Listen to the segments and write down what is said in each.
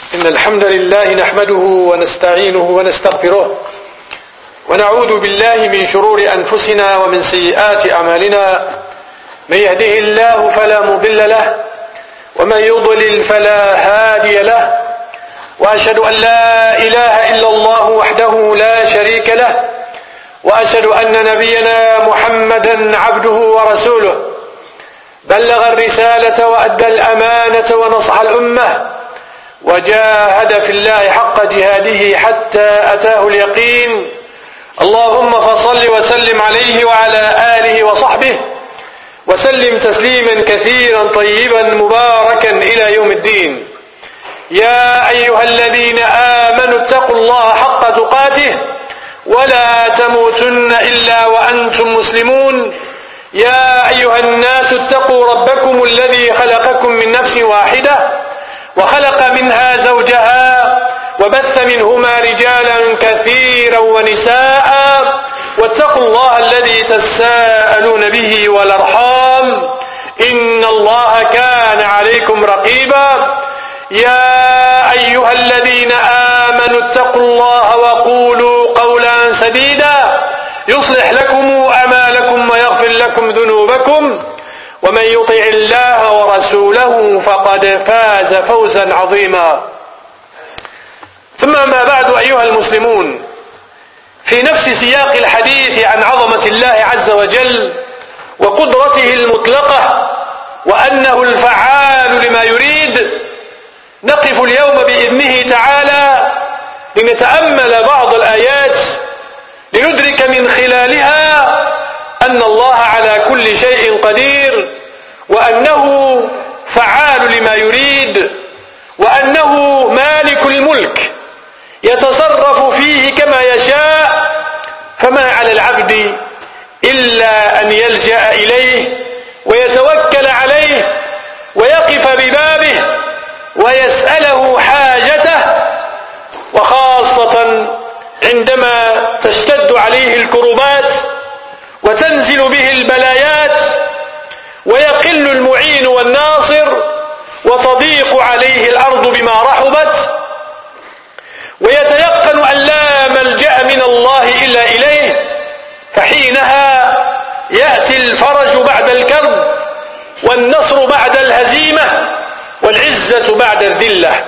إن الحمد لله نحمده ونستعينه ونستغفره ونعوذ بالله من شرور أنفسنا ومن سيئات أعمالنا. من يهده الله فلا مضل له ومن يضلل فلا هادي له، وأشهد أن لا إله إلا الله وحده لا شريك له، وأشهد أن نبينا محمدا عبده ورسوله، بلغ الرسالة وأدى الأمانة ونصح الأمة وجاهد في الله حق جهاده حتى أتاه اليقين. اللهم فصل وسلم عليه وعلى آله وصحبه وسلم تسليما كثيرا طيبا مباركا إلى يوم الدين. يا أيها الذين آمنوا اتقوا الله حق تقاته ولا تموتن إلا وأنتم مسلمون. يا أيها الناس اتقوا ربكم الذي خلقكم من نفس واحدة وخلق منها زوجها وبث منهما رجالا كثيرا ونساء، واتقوا الله الذي تساءلون به والأرحام إن الله كان عليكم رقيبا. يا أيها الذين آمنوا اتقوا الله وقولوا قولا سديدا يصلح لكم أعمالكم ويغفر لكم ذنوبكم، ومن يطع الله ورسوله فقد فاز فوزا عظيما. ثم ما بعد أيها المسلمون، في نفس سياق الحديث عن عظمة الله عز وجل وقدرته المطلقة وأنه الفعال لما يريد، نقف اليوم بإذنه تعالى لنتأمل بعض الآيات لندرك من خلالها أن الله على كل شيء قدير، وأنه فعال لما يريد، وأنه مالك الملك يتصرف فيه كما يشاء. فما على العبد إلا أن يلجأ إليه ويتوكل عليه ويقف ببابه ويسأله حاجته، وخاصة عندما تشتد عليه الكربات وتنزل به البلايات ويقل المعين والناصر وتضيق عليه الأرض بما رحبت، ويتيقن أن لا ملجأ من الله إلا إليه، فحينها يأتي الفرج بعد الكرب والنصر بعد الهزيمة والعزة بعد الذلة.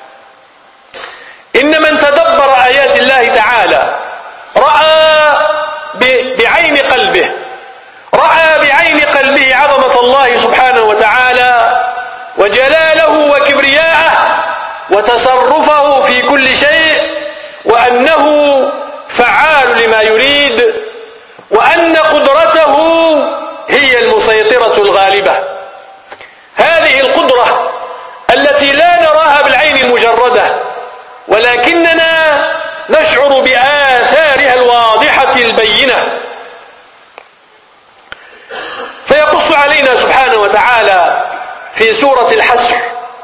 إن من تدبر آيات الله تعالى رأى بعين قلبه عظمة الله سبحانه وتعالى وجلاله وكبرياءه وتصرفه في كل شيء، وأنه فعال لما يريد، وأن قدرته هي المسيطرة الغالبة. هذه القدرة التي لا نراها بالعين المجردة، ولكننا نشعر بآثارها الواضحة البينة. فيقص علينا سبحانه وتعالى في سورة الحشر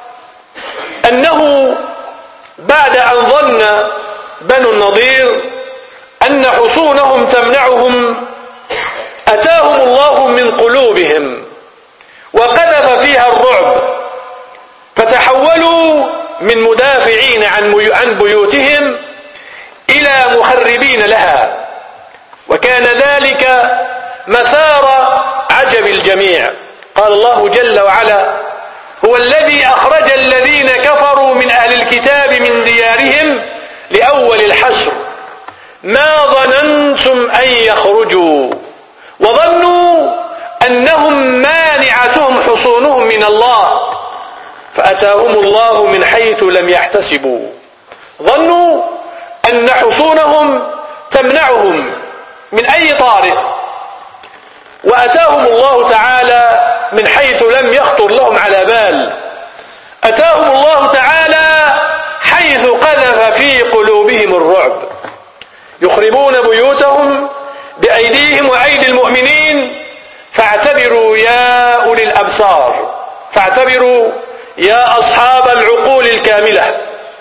أنه بعد أن ظن بنو النضير أن حصونهم تمنعهم أتاهم الله من قلوبهم وقذف فيها الرعب، فتحولوا من مدافعين عن بيوتهم إلى مخربين لها، وكان ذلك مثار عجب الجميع. قال الله جل وعلا: هو الذي أخرج الذين كفروا من أهل الكتاب من ديارهم لأول الحشر ما ظننتم أن يخرجوا وظنوا أنهم مانعتهم حصونهم من الله فأتاهم الله من حيث لم يحتسبوا. ظنوا أن حصونهم تمنعهم من أي طارئ، وأتاهم الله تعالى من حيث لم يخطر لهم على بال. أتاهم الله تعالى حيث قذف في قلوبهم الرعب، يخربون بيوتهم بأيديهم وأيدي المؤمنين. فاعتبروا يا أولي الأبصار، فاعتبروا يا أصحاب العقول الكاملة.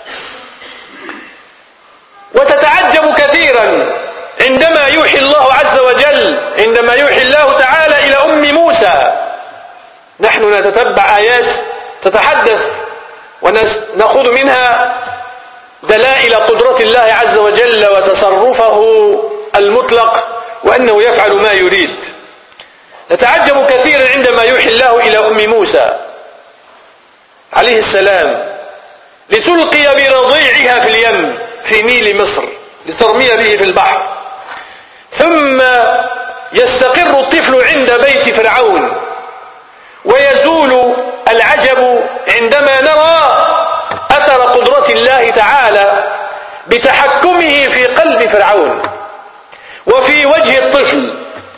وتتعجب كثيرا عندما يوحي الله عز وجل، عندما يوحي الله تعالى إلى أم موسى. نحن نتتبع آيات تتحدث ونأخذ منها دلائل قدرة الله عز وجل وتصرفه المطلق وأنه يفعل ما يريد. نتعجب كثيرا عندما يوحي الله إلى أم موسى عليه السلام لتلقي برضيعها في اليم في نيل مصر لترمي به في البحر، ثم يستقر الطفل عند بيت فرعون، ويزول العجب عندما نرى أثر قدرة الله تعالى بتحكمه في قلب فرعون وفي وجه الطفل.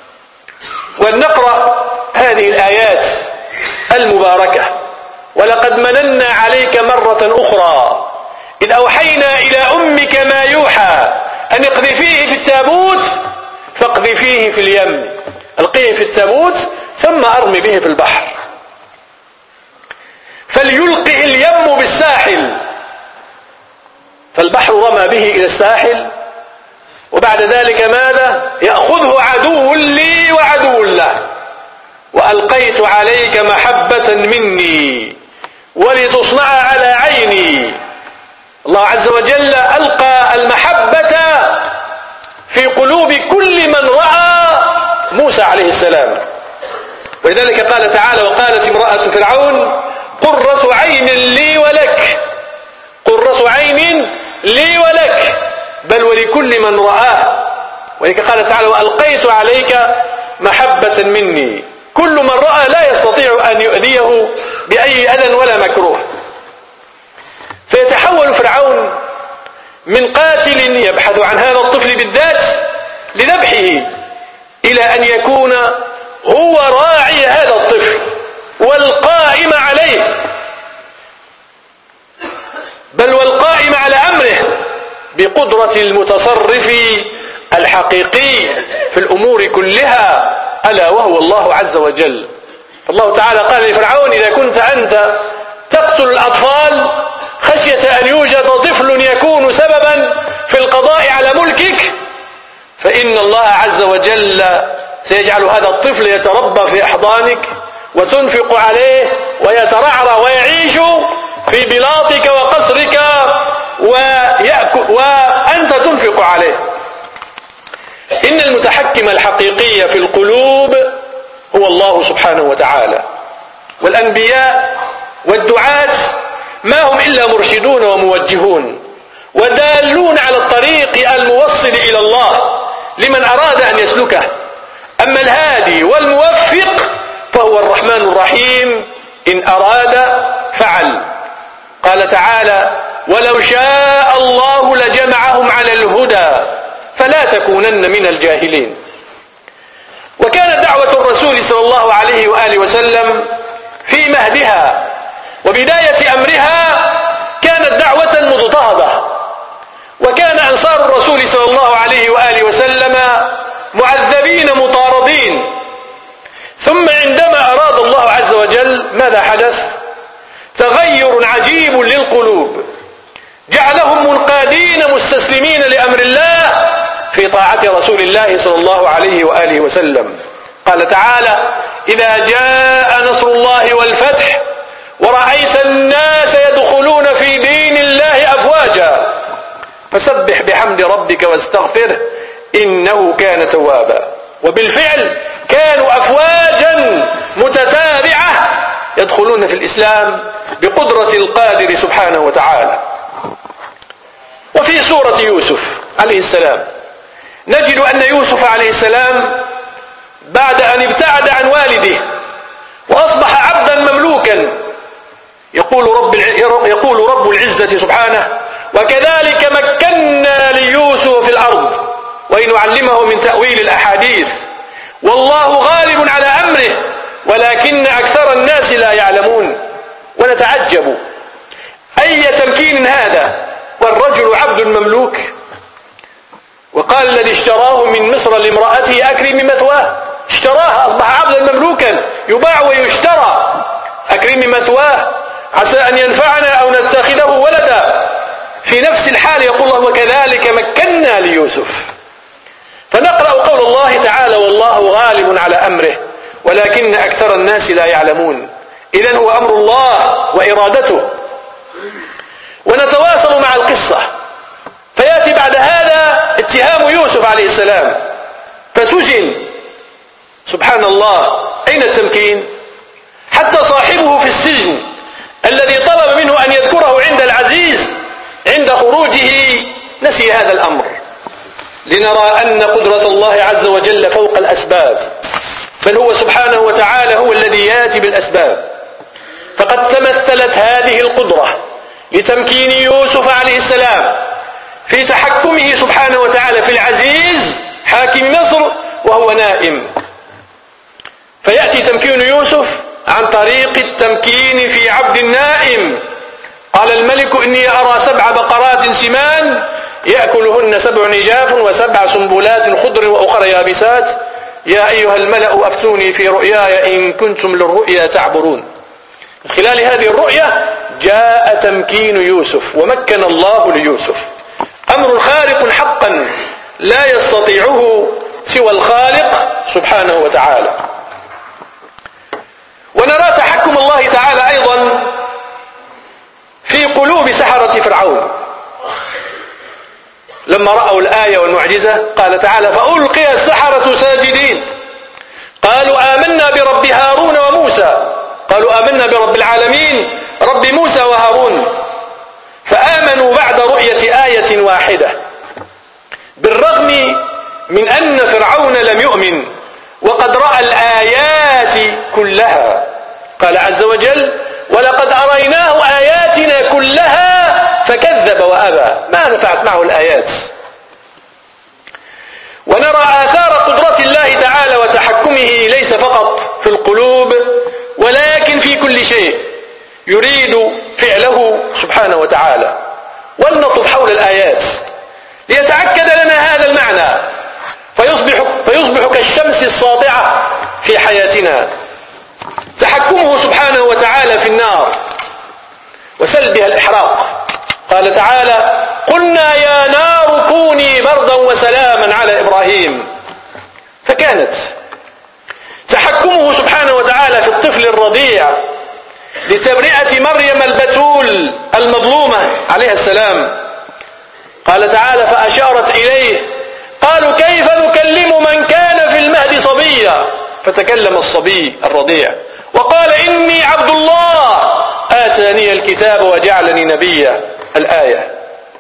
ولنقرأ هذه الآيات المباركة: ولقد مننا عليك مرة أخرى إذ أوحينا إلى أمك ما يوحى أن اقذفيه في التابوت فاقذفيه في اليم، ألقيه في التابوت ثم أرمي به في البحر، فليلقه اليم بالساحل، فالبحر رمى به إلى الساحل، وبعد ذلك ماذا؟ يأخذه عدو لي وعدو له، وألقيت عليك محبة مني ولتصنع على عيني. الله عز وجل ألقى المحبة في قلوب كل من رأى موسى عليه السلام، ولذلك قال تعالى: وقالت امرأة فرعون قرة عين لي ولك، قرة عين لي ولك، بل ولكل من رآه. ولذلك قال تعالى: وألقيت عليك محبة مني. كل من رأى لا يستطيع أن يؤذيه بأي أذى ولا مكروه. فيتحول فرعون من قاتل يبحث عن هذا الطفل بالذات لذبحه إلى أن يكون هو راعي هذا الطفل والقائم عليه، بل والقائم على أمره بقدرة المتصرف الحقيقي في الأمور كلها، ألا وهو الله عز وجل. الله تعالى قال لفرعون: إذا كنت أنت تقتل الأطفال خشية أن يوجد طفل يكون سببا في القضاء على ملكك، فإن الله عز وجل سيجعل هذا الطفل يتربى في أحضانك وتنفق عليه ويترعرع ويعيش في بلاطك وقصرك وأنت تنفق عليه. إن المتحكم الحقيقي في القلوب هو الله سبحانه وتعالى، والأنبياء والدعاة ما هم إلا مرشدون وموجهون ودالون على الطريق الموصل إلى الله لمن أراد أن يسلكه. أما الهادي والموفق فهو الرحمن الرحيم، إن أراد فعل. قال تعالى: ولو شاء الله لجمعهم على الهدى فلا تكونن من الجاهلين. وكانت دعوة الرسول صلى الله عليه وآله وسلم في مهدها وبداية أمرها كانت دعوة مضطهدة، وكان أنصار الرسول صلى الله عليه وآله وسلم معذبين مطاردين. ثم عندما أراد الله عز وجل ماذا حدث؟ تغير عجيب للقلوب جعلهم منقادين مستسلمين لأمر الله في طاعة رسول الله صلى الله عليه وآله وسلم. قال تعالى: إذا جاء نصر الله والفتح ورأيت الناس يدخلون في دين الله أفواجا فسبح بحمد ربك واستغفره إنه كان توابا. وبالفعل كانوا أفواجا متتابعة يدخلون في الإسلام بقدرة القادر سبحانه وتعالى. وفي سورة يوسف عليه السلام نجد أن يوسف عليه السلام بعد أن ابتعد عن والده وأصبح عبدا مملوكا يقول رب العزة سبحانه: وكذلك مكنا ليوسف في الأرض ولنعلمه من تأويل الأحاديث والله غالب على أمره ولكن أكثر الناس لا يعلمون. ونتعجب أي تمكين هذا والرجل عبد مملوك. وقال الذي اشتراه من مصر لامرأته أكرمي مثواه، اشتراها أصبح عبدا مملوكا يباع ويشترى. أكرمي مثواه عسى أن ينفعنا أو نتخذه ولدا. في نفس الحال يقول الله: وكذلك مكنا ليوسف. فنقرأ قول الله تعالى: والله غالب على أمره ولكن أكثر الناس لا يعلمون. إذن هو أمر الله وإرادته. ونتواصل مع القصة. بعد هذا اتهام يوسف عليه السلام فسجن. سبحان الله، أين التمكين؟ حتى صاحبه في السجن الذي طلب منه أن يذكره عند العزيز عند خروجه نسي هذا الأمر، لنرى أن قدرة الله عز وجل فوق الأسباب، بل هو سبحانه وتعالى هو الذي يأتي بالأسباب. فقد تمثلت هذه القدرة لتمكين يوسف عليه السلام في تحكمه سبحانه وتعالى في العزيز حاكم مصر وهو نائم، فيأتي تمكين يوسف عن طريق التمكين في عبد النائم. قال الملك إني أرى 7 بقرات سمان يأكلهن 7 عجاف و7 سنبلات خضر وأخر يابسات يا أيها الملأ أفتوني في رؤياي إن كنتم للرؤيا تعبرون. من خلال هذه الرؤيا جاء تمكين يوسف ومكن الله ليوسف، أمر خارق حقا لا يستطيعه سوى الخالق سبحانه وتعالى. ونرى تحكم الله تعالى أيضا في قلوب سحرة فرعون لما رأوا الآية والمعجزة. قال تعالى فألقي السحرة ساجدين قالوا آمنا برب هارون وموسى، قالوا آمنا برب العالمين رب موسى وهارون، فآمنوا بعد رؤية آية واحدة، بالرغم من أن فرعون لم يؤمن وقد رأى الآيات كلها. قال عز وجل ولقد أريناه آياتنا كلها فكذب وأبى، ما نفعت معه الآيات. ونرى آثار قدرة الله تعالى وتحكمه ليس فقط في القلوب ولكن في كل شيء يريد فعله سبحانه وتعالى. ولنطف حول الآيات ليتأكد لنا هذا المعنى فيصبح كالشمس الساطعة في حياتنا. تحكمه سبحانه وتعالى في النار وسلبها الإحراق. قال تعالى قلنا يا نار كوني بردا وسلاما على إبراهيم فكانت. تحكمه سبحانه وتعالى في الطفل الرضيع لتبرئة مريم البتول المظلومة عليها السلام. قال تعالى فأشارت إليه قالوا كيف نكلم من كان في المهد صبيا، فتكلم الصبي الرضيع وقال إني عبد الله آتاني الكتاب وجعلني نبيا، الآية.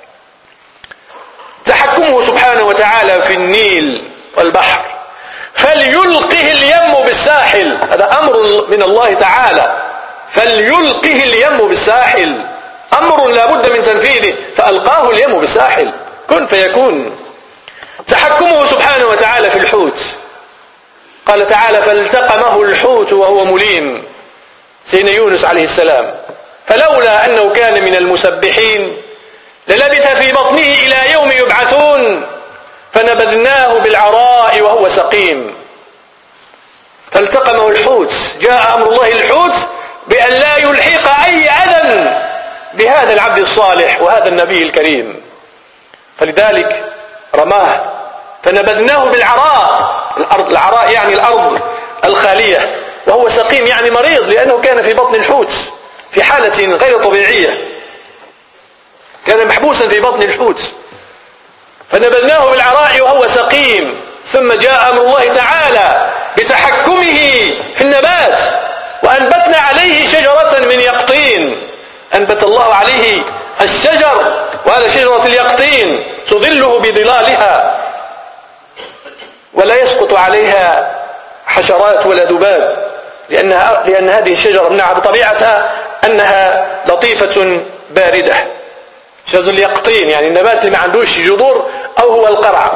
تحكمه سبحانه وتعالى في النيل والبحر فليلقه اليم بالساحل، هذا أمر من الله تعالى، فليلقه اليم بالساحل، أمر لا بد من تنفيذه، فألقاه اليم بالساحل، كن فيكون. تحكمه سبحانه وتعالى في الحوت. قال تعالى فالتقمه الحوت وهو مليم، سيدنا يونس عليه السلام، فلولا أنه كان من المسبحين للبث في بطنه إلى يوم يبعثون فنبذناه بالعراء وهو سقيم. فالتقمه الحوت، جاء أمر الله الحوت بأن لا يلحق أي أذى بهذا العبد الصالح وهذا النبي الكريم، فلذلك رماه فنبذناه بالعراء. العراء يعني الأرض الخالية، وهو سقيم يعني مريض لأنه كان في بطن الحوت في حالة غير طبيعية، كان محبوسا في بطن الحوت، فنبذناه بالعراء وهو سقيم. ثم جاء أمر الله تعالى بتحكمه في النبات وأنبتنا عليه شجرة من يقطين، أنبت الله عليه الشجر، وهذا شجرة اليقطين تظله بظلالها ولا يسقط عليها حشرات ولا ذباب، لأن هذه الشجرة منها بطبيعتها أنها لطيفة باردة. شجر اليقطين يعني النبات اللي ما عندوش جذور أو هو القرع.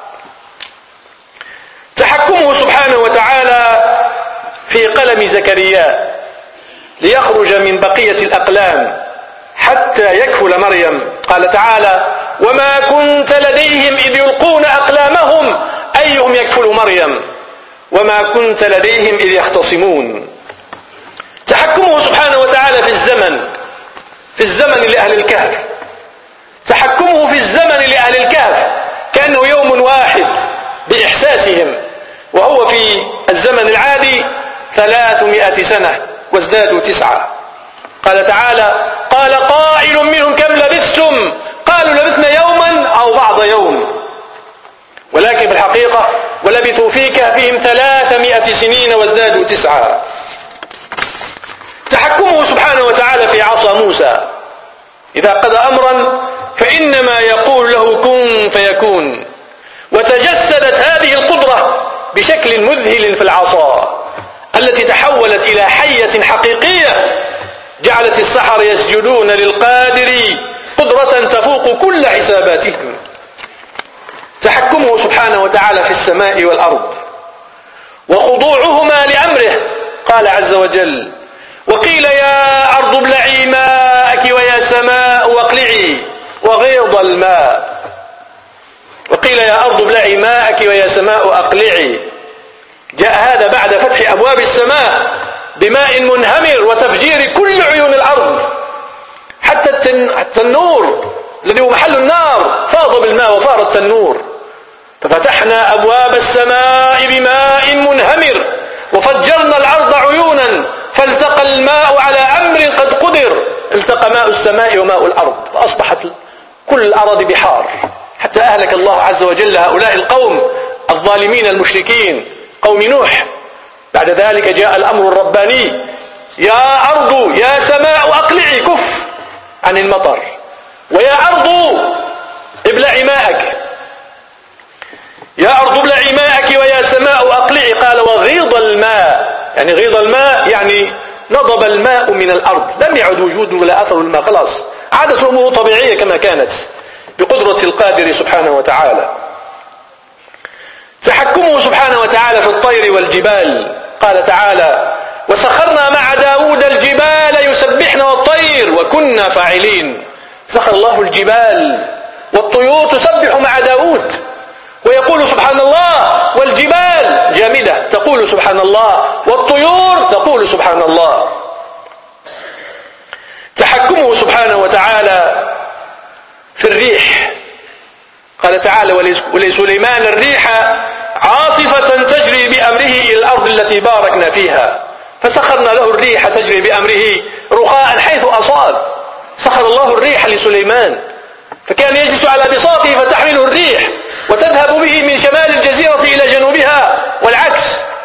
تحكمه سبحانه وتعالى في قلم زكريا ليخرج من بقية الأقلام حتى يكفل مريم. قال تعالى وما كنت لديهم إذ يلقون أقلامهم أيهم يكفل مريم وما كنت لديهم إذ يختصمون. تحكمه سبحانه وتعالى في الزمن لأهل الكهف. تحكمه في الزمن لأهل الكهف كأنه يوم واحد بإحساسهم، وهو في الزمن العادي 300 سنة وازدادوا 9. قال تعالى قال قائل منهم كم لبثتم قالوا لبثنا يوما أو بعض سنين وازدادوا 9. تحكمه سبحانه وتعالى في عصا موسى، إذا قضى أمرا فإنما يقول له كن فيكون. وتجسدت هذه القدرة بشكل مذهل في العصا التي تحولت إلى حية حقيقية جعلت السحرة يسجدون للقادر قدرة تفوق كل حساباتهم. تحكمه سبحانه وتعالى في السماء والأرض وخضوعهما لأمره. قال عز وجل: وقيل يا أرض ابلعي ماءك ويا سماء واقلعي وغيض الماء. وقيل يا أرض ابلعي ماءك ويا سماء أقلعي. جاء هذا بعد فتح أبواب السماء بماء منهمر وتفجير كل عيون الأرض، حتى التنور الذي هو محل النار فاض بالماء وفار التنور. ففتحنا أبواب السماء بماء منهمر وفجرنا الأرض عيونا فالتقى الماء على أمر قد قدر. التقى ماء السماء وماء الأرض فأصبحت كل الأرض بحار، حتى أهلك الله عز وجل هؤلاء القوم الظالمين المشركين قوم نوح. بعد ذلك جاء الأمر الرباني: يا أرض يا سماء أقلعي، كف عن المطر، ويا أرض ابلعي ماءك. يا أرض ابلعي ماءك ويا سماء أقلعي. قال: وغيض الماء، يعني غيض الماء يعني نضب الماء من الأرض، لم يعد وجود ولا أثر الماء، خلاص عادت أموره طبيعية كما كانت بقدرة القادر سبحانه وتعالى. تحكمه سبحانه وتعالى في الطير والجبال. قال تعالى: وسخرنا مع داود الجبال يسبحن والطير وكنا فاعلين. سخر الله الجبال والطيور تسبح مع داود ويقول سبحان الله، والجبال جامدة تقول سبحان الله، والطيور تقول سبحان الله. تحكمه سبحانه وتعالى في الريح. قال تعالى: ولسليمان الريح عاصفة تجري بأمره إلى الأرض التي باركنا فيها فسخرنا له الريح تجري بأمره رخاء حيث أصاب. سخر الله الريح لسليمان فكان يجلس على بساطه فتحمله الريح وتذهب به من شمال الجزيرة إلى جنوبها والعكس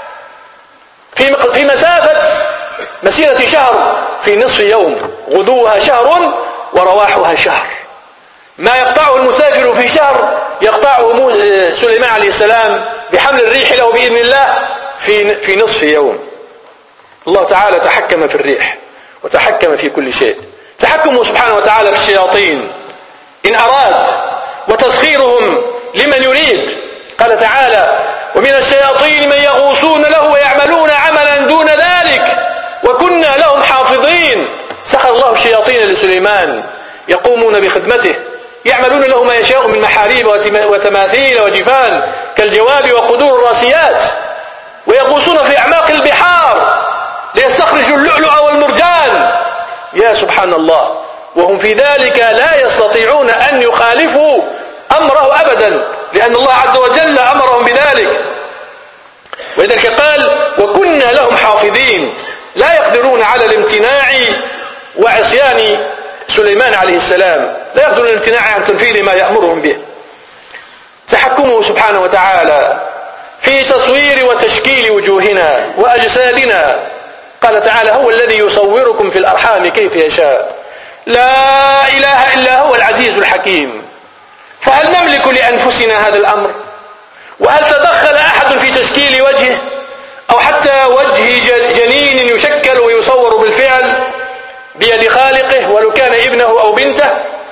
في مسافة مسيرة شهر في نصف يوم، غدوها شهر ورواحها شهر. ما يقطعه المسافر في شهر يقطعه سليمان عليه السلام بحمل الريح له بإذن الله في نصف يوم. الله تعالى تحكم في الريح وتحكم في كل شيء. تحكمه سبحانه وتعالى في الشياطين إن أراد وتسخيرهم لمن يريد. قال تعالى: ومن الشياطين من يغوصون له ويعملون عملا دون ذلك وكنا لهم حافظين. سخر الله الشياطين لسليمان يقومون بخدمته، يعملون له ما يشاء من محاريب وتماثيل وجفان كالجواب وقدور الراسيات، ويغوصون في أعماق البحار ليستخرجوا اللؤلؤ والمرجان. يا سبحان الله، وهم في ذلك لا يستطيعون أن يخالفوا أمره أبدا، لأن الله عز وجل أمرهم بذلك. ولذلك قال: وكنا لهم حافظين. لا يقدرون على الامتناع وعصيان سليمان عليه السلام، لا يقدرون الامتناع عن تنفيذ ما يأمرهم به. تحكمه سبحانه وتعالى في تصوير وتشكيل وجوهنا وأجسادنا. قال تعالى: هو الذي يصوركم في الأرحام كيف يشاء لا إله إلا هو العزيز الحكيم. فهل نملك لأنفسنا هذا الأمر؟ وهل تدخل أحد في تشكيل وجهه أو حتى وجه جنين يشكل ويصور بالفعل بيد خالقه ولو كان ابنه أو بنته؟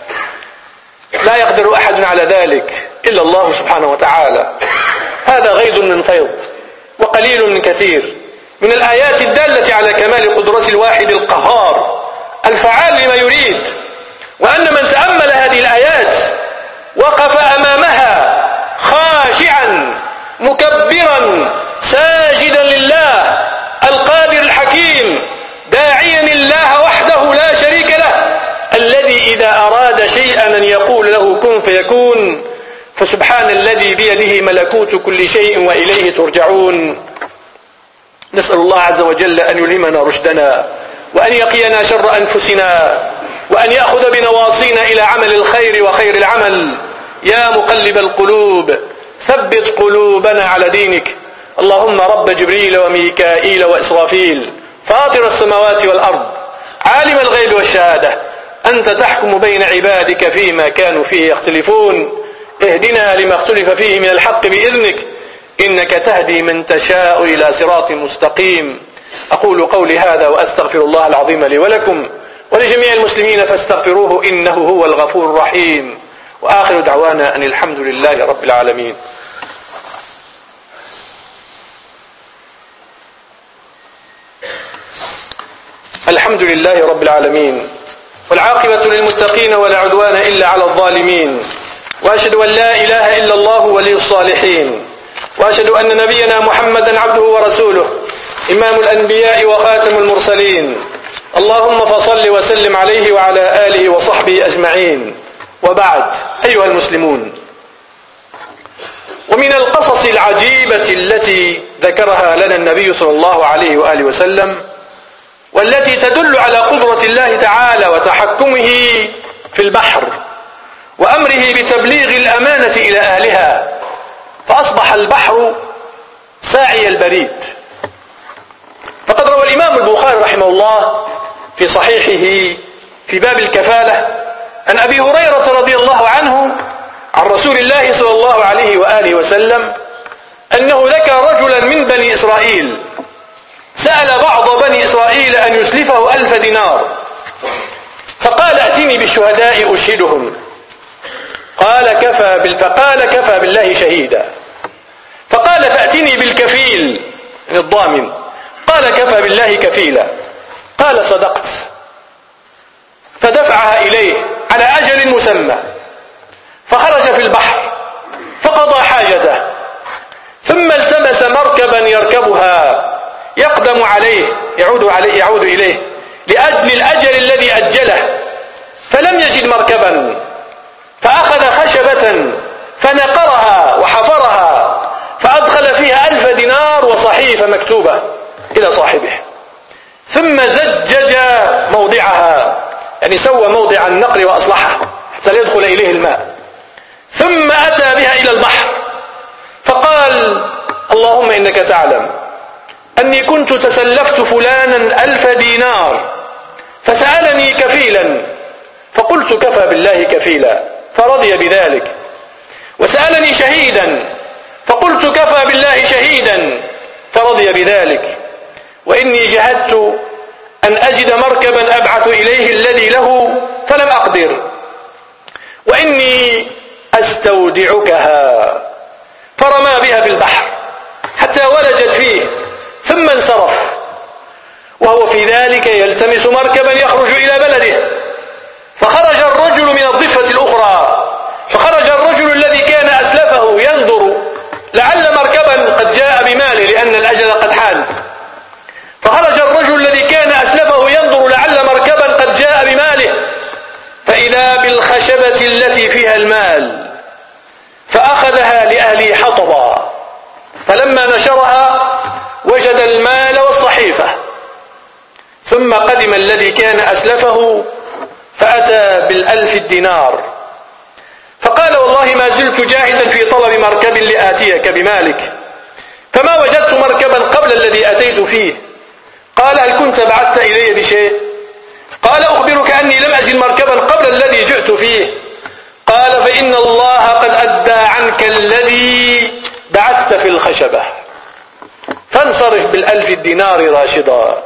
لا يقدر أحد على ذلك إلا الله سبحانه وتعالى. هذا غيض من فيض وقليل من كثير من الآيات الدالة على كمال قدرة الواحد القهار الفعال لما يريد. وأن من تأمل هذه الآيات وقف أمامها خاشعا مكبرا ساجدا لله القادر الحكيم داعيا الله وحده لا شريك له، الذي إذا أراد شيئا أن يقول له كن فيكون. فسبحان الذي بيده ملكوت كل شيء وإليه ترجعون. نسأل الله عز وجل أن يلهمنا رشدنا وأن يقينا شر أنفسنا وأن يأخذ بنواصينا إلى عمل الخير وخير العمل. يا مقلب القلوب ثبت قلوبنا على دينك. اللهم رب جبريل وميكائيل وإسرافيل فاطر السماوات والأرض عالم الغيب والشهادة أنت تحكم بين عبادك فيما كانوا فيه يختلفون اهدنا لما اختلف فيه من الحق بإذنك إنك تهدي من تشاء إلى صراط مستقيم. أقول قولي هذا وأستغفر الله العظيم لي ولكم ولجميع المسلمين فاستغفروه إنه هو الغفور الرحيم، وآخر دعوانا أن الحمد لله رب العالمين. الحمد لله رب العالمين، والعاقبة للمتقين ولا عدوان إلا على الظالمين، وأشهد أن لا إله إلا الله ولي الصالحين، وأشهد أن نبينا محمدا عبده ورسوله إمام الأنبياء وخاتم المرسلين، اللهم فصل وسلم عليه وعلى آله وصحبه أجمعين. وبعد، أيها المسلمون، ومن القصص العجيبة التي ذكرها لنا النبي صلى الله عليه وآله وسلم والتي تدل على قدرة الله تعالى وتحكمه في البحر وأمره بتبليغ الأمانة إلى أهلها، فأصبح البحر ساعي البريد. فقد روى الإمام البخاري رحمه الله في صحيحه في باب الكفالة عن أبي هريرة رضي الله عنه عن رسول الله صلى الله عليه وآله وسلم أنه ذكر رجلا من بني إسرائيل سأل بعض بني إسرائيل أن يسلفه 1000 دينار، فقال ائتني بالشهداء أشهدهم، فقال كفى بالله شهيدا، فقال فأتني بالكفيل الضامن، قال كفى بالله كفيلا، قال صدقت، فدفعها إليه على أجل مسمى، فخرج في البحر فقضى حاجته، ثم التمس مركبا يركبها يقدم عليه يعود إليه لأجل الأجل الذي أجله، فلم يجد مركبا، فأخذ خشبة فنقرها وحفرها فأدخل فيها 1000 دينار وصحيفة مكتوبة إلى صاحبه، ثم زجج موضعها، يعني سوى موضع النقر وأصلحه حتى لا يدخل إليه الماء، ثم أتى بها إلى البحر فقال اللهم إنك تعلم أني كنت تسلفت فلانا 1000 دينار فسألني كفيلا فقلت كفى بالله كفيلا فرضي بذلك، وسألني شهيدا فقلت كفى بالله شهيدا فرضي بذلك، وإني جهدت أن أجد مركبا أبعث إليه الذي له فلم أقدر، وإني أستودعكها، فرمى بها في البحر حتى ولجت فيه ثم انصرف، وهو في ذلك يلتمس مركبا يخرج إلى بلده، فخرج الرجل من الضفة الأخرى، فخرج الرجل الذي كان أسلفه ينظر لعل مركبا قد جاء بماله لأن الأجل قد حان، فخرج الرجل الذي كان أسلفه ينظر لعل مركبا قد جاء بماله، فإذا بالخشبة التي فيها المال، فأخذها لأهله حطبا، فلما نشرها وجد المال والصحيفة، ثم قدم الذي كان أسلفه فأتى بال1000 دينار، فقال والله ما زلت جاهدا في طلب مركب لآتيك بمالك، فما وجدت مركبا قبل الذي أتيت فيه. قال هل كنت بعثت إلي بشيء؟ قال أخبرك أني لم أجد مركبا قبل الذي جئت فيه. قال فإن الله قد أدى عنك الذي بعثت في الخشبة، فانصرف بال1000 دينار راشدا.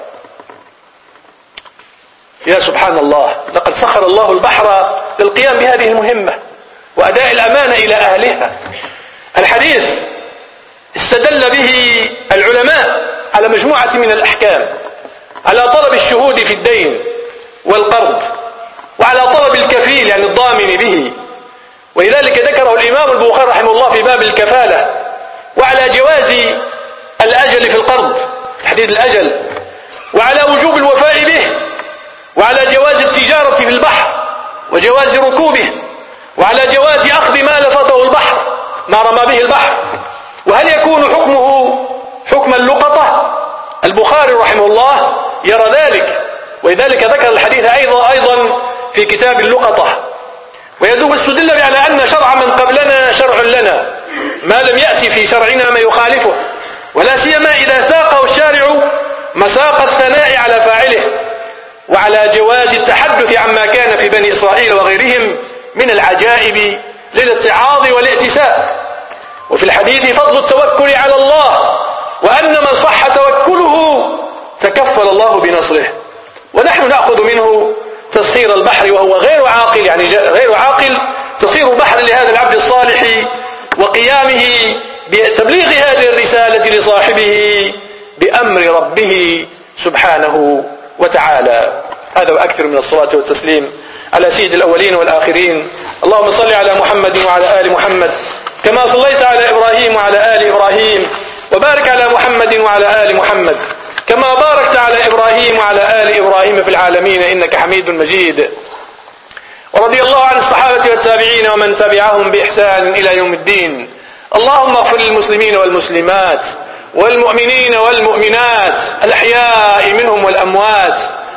يا سبحان الله، لقد سخر الله البحر للقيام بهذه المهمة وأداء الأمانة إلى أهلها. الحديث استدل به العلماء على مجموعة من الأحكام، على طلب الشهود في الدين والقرض، وعلى طلب الكفيل يعني الضامن به، ولذلك ذكره الإمام البخاري رحمه الله في باب الكفالة، وعلى جواز الأجل في القرض تحديد الأجل، وعلى وجوب الوفاء به، وعلى جواز التجارة في البحر وجواز ركوبه، وعلى جواز أخذ ما لفظه البحر ما رمى به البحر. وهل يكون حكمه حكم اللقطة؟ البخاري رحمه الله يرى ذلك، ولذلك ذكر الحديث أيضا في كتاب اللقطة، واستدل على أن شرع من قبلنا شرع لنا ما لم يأتي في شرعنا ما يخالفه، ولا سيما إذا ساقه الشارع مساق الثناء على فاعله، وعلى جواز التحدث عما كان في بني إسرائيل وغيرهم من العجائب للاتعاظ والائتساء. وفي الحديث فضل التوكل على الله، وأن من صح توكله تكفل الله بنصره. ونحن نأخذ منه تسخير البحر وهو غير عاقل، يعني غير عاقل، تصير بحر لهذا العبد الصالح وقيامه بتبليغ هذه الرسالة لصاحبه بأمر ربه سبحانه وتعالى. هذا وأكثر من الصلاة والتسليم على سيد الأولين والآخرين. اللهم صل على محمد وعلى آل محمد كما صليت على إبراهيم وعلى آل إبراهيم، وبارك على محمد وعلى آل محمد كما باركت على إبراهيم وعلى آل إبراهيم في العالمين إنك حميد مجيد. ورضي الله عن الصحابة والتابعين ومن تبعهم بإحسان إلى يوم الدين. اللهم اغفر للمسلمين والمسلمات والمؤمنين والمؤمنات الأحياء منهم والأموات.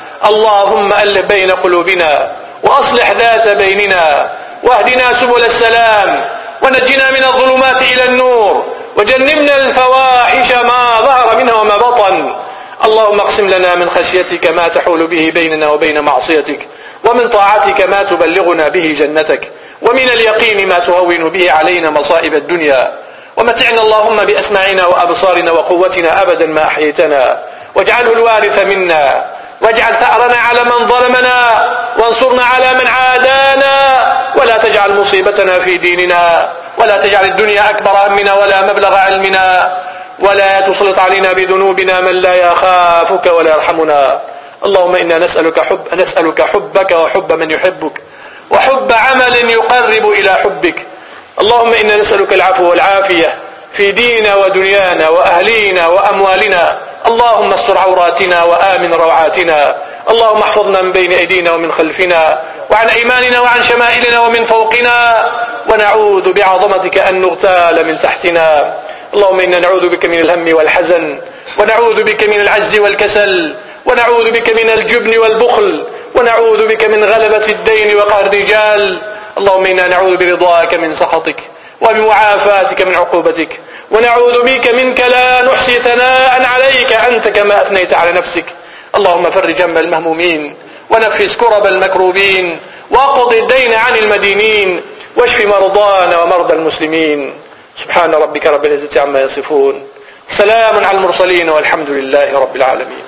اللهم ألف بين قلوبنا وأصلح ذات بيننا، واهدنا سبل السلام، ونجنا من الظلمات إلى النور، وجنبنا الفواحش ما ظهر منها وما بطن. اللهم اقسم لنا من خشيتك ما تحول به بيننا وبين معصيتك، ومن طاعتك ما تبلغنا به جنتك، ومن اليقين ما تهون به علينا مصائب الدنيا. ومتعنا اللهم بأسماعنا وأبصارنا وقوتنا أبدا ما أحييتنا، واجعله الوارث منا، واجعل ثأرنا على من ظلمنا، وانصرنا على من عادانا، ولا تجعل مصيبتنا في ديننا، ولا تجعل الدنيا أكبر همنا ولا مبلغ علمنا، ولا تسلط علينا بذنوبنا من لا يخافك ولا يرحمنا. اللهم إنا نسألك حبك وحب من يحبك، وحب عمل يقرب إلى حبك. اللهم إنا نسألك العفو والعافية في ديننا ودنيانا وأهلينا وأموالنا. اللهم استر عوراتنا وآمن روعاتنا. اللهم احفظنا من بين أيدينا ومن خلفنا، وعن أيماننا وعن شمائلنا ومن فوقنا، ونعوذ بعظمتك أن نغتال من تحتنا. اللهم إنا نعوذ بك من الهم والحزن، ونعوذ بك من العجز والكسل، ونعوذ بك من الجبن والبخل، ونعوذ بك من غلبة الدين وقهر الرجال. اللهم إنا نعوذ برضاك من سخطك، وبمعافاتك من عقوبتك، ونعوذ بك منك لا نحصي ثناء عليك أنت كما أثنيت على نفسك. اللهم فرج هم المهمومين، ونفس كرب المكروبين، واقض الدين عن المدينين، واشف مرضانا ومرضى المسلمين. سبحان ربك رب العزة عما يصفون، سلام على المرسلين، والحمد لله رب العالمين.